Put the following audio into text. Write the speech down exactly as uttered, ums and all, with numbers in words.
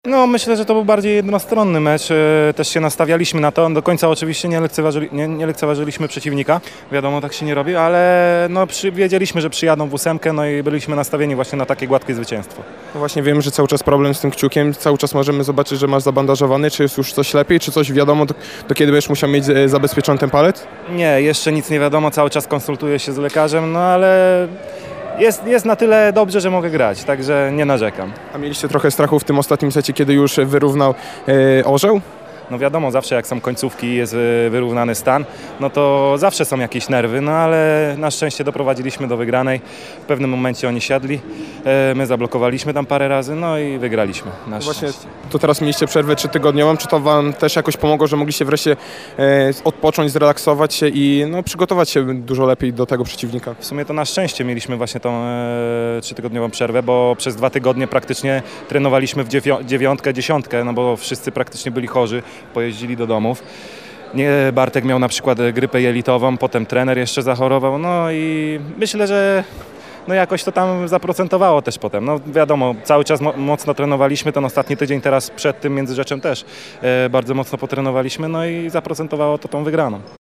No myślę, że to był bardziej jednostronny mecz, e, też się nastawialiśmy na to, do końca oczywiście nie, lekceważyli, nie, nie lekceważyliśmy przeciwnika, wiadomo tak się nie robi, ale no, przy, wiedzieliśmy, że przyjadą w ósemkę, no i byliśmy nastawieni właśnie na takie gładkie zwycięstwo. No właśnie wiem, że cały czas problem z tym kciukiem, cały czas możemy zobaczyć, że masz zabandażowany, czy jest już coś lepiej, czy coś wiadomo, do, do kiedy będziesz musiał mieć e, zabezpieczony ten palec? Nie, jeszcze nic nie wiadomo, cały czas konsultuję się z lekarzem, no ale jest, jest na tyle dobrze, że mogę grać, także nie narzekam. A mieliście trochę strachu w tym ostatnim secie, kiedy już wyrównał e, orzeł? No wiadomo, zawsze jak są końcówki i jest wyrównany stan, no to zawsze są jakieś nerwy, no ale na szczęście doprowadziliśmy do wygranej. W pewnym momencie oni siadli, my zablokowaliśmy tam parę razy, no i wygraliśmy na No właśnie, szczęście. to teraz mieliście przerwę trzytygodniową, czy to wam też jakoś pomogło, że mogliście wreszcie e, odpocząć, zrelaksować się i no, przygotować się dużo lepiej do tego przeciwnika? W sumie to na szczęście mieliśmy właśnie tą e, trzytygodniową przerwę, bo przez dwa tygodnie praktycznie trenowaliśmy w dziewią- dziewiątkę, dziesiątkę, no bo wszyscy praktycznie byli chorzy, pojeździli do domów. Nie, Bartek miał na przykład grypę jelitową, potem trener jeszcze zachorował, no i myślę, że no jakoś to tam zaprocentowało też potem. No wiadomo, cały czas mo- mocno trenowaliśmy, ten ostatni tydzień teraz przed tym Międzyrzeczem też e, bardzo mocno potrenowaliśmy, no i zaprocentowało to tą wygraną.